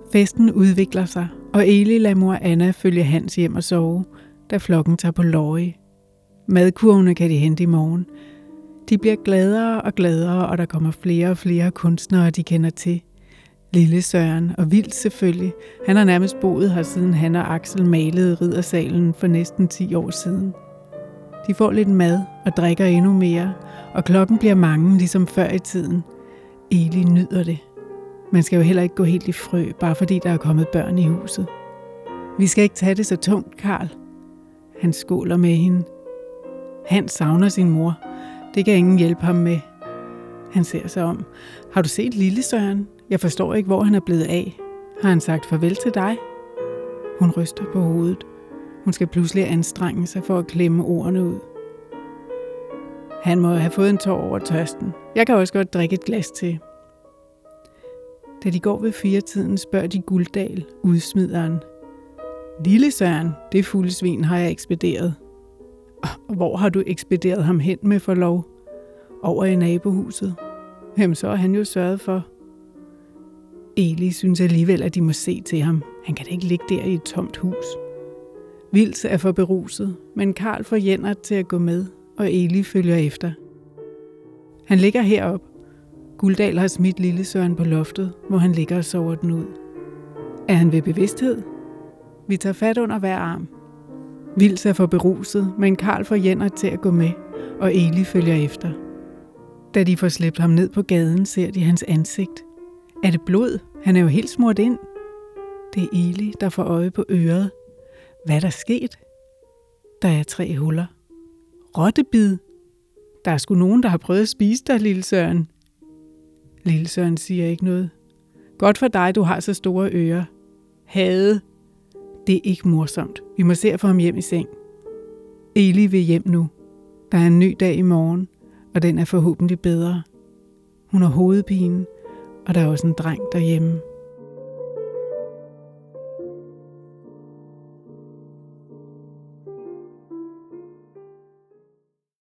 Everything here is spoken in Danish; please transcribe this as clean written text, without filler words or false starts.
Festen udvikler sig, og Eli lader mor Anna følge Hans hjem og sove, da flokken tager på lorry. Madkurvene kan de hente i morgen. De bliver gladere og gladere, og der kommer flere og flere kunstnere, de kender til. Lille Søren og Vildt selvfølgelig. Han har nærmest boet her, siden han og Axel malede Riddersalen for næsten 10 år siden. De får lidt mad og drikker endnu mere, og klokken bliver mange, ligesom før i tiden. Eli nyder det. Man skal jo heller ikke gå helt i frø, bare fordi der er kommet børn i huset. Vi skal ikke tage det så tungt, Karl. Han skåler med hende. Han savner sin mor. Det kan ingen hjælpe ham med. Han ser sig om. Har du set Lille Søren? Jeg forstår ikke, hvor han er blevet af. Har han sagt farvel til dig? Hun ryster på hovedet. Hun skal pludselig anstrenge sig for at klemme ordene ud. Han må have fået en tår over tørsten. Jeg kan også godt drikke et glas til. Da de går ved 4-tiden, spørger de Guldal, udsmideren. Lille Søren, det fulde svin har jeg ekspederet. Og hvor har du ekspederet ham hen med forlov? Over i nabohuset. Jamen, så er han jo sørget for. Eli synes alligevel, at de må se til ham. Han kan da ikke ligge der i et tomt hus. Vils er for beruset, men Karl får Jennert til at gå med, og Eli følger efter. Han ligger herop. Guldal har smidt Lille Søren på loftet, hvor han ligger og sover den ud. Er han ved bevidsthed? Vi tager fat under hver arm. Vils er for beruset, men Karl får Jennert til at gå med, og Eli følger efter. Da de får slæbt ham ned på gaden, ser de hans ansigt. Er det blod? Han er jo helt smurt ind. Det er Eli, der får øje på øret. Hvad er der sket? Der er 3 huller. Rottebid. Der er sgu nogen, der har prøvet at spise dig, Lille Søren. Lille Søren siger ikke noget. Godt for dig, du har så store ører. Hade. Det er ikke morsomt. Vi må se at få ham hjem i seng. Eli vil hjem nu. Der er en ny dag i morgen, og den er forhåbentlig bedre. Hun har hovedpine, og der er også en dreng derhjemme.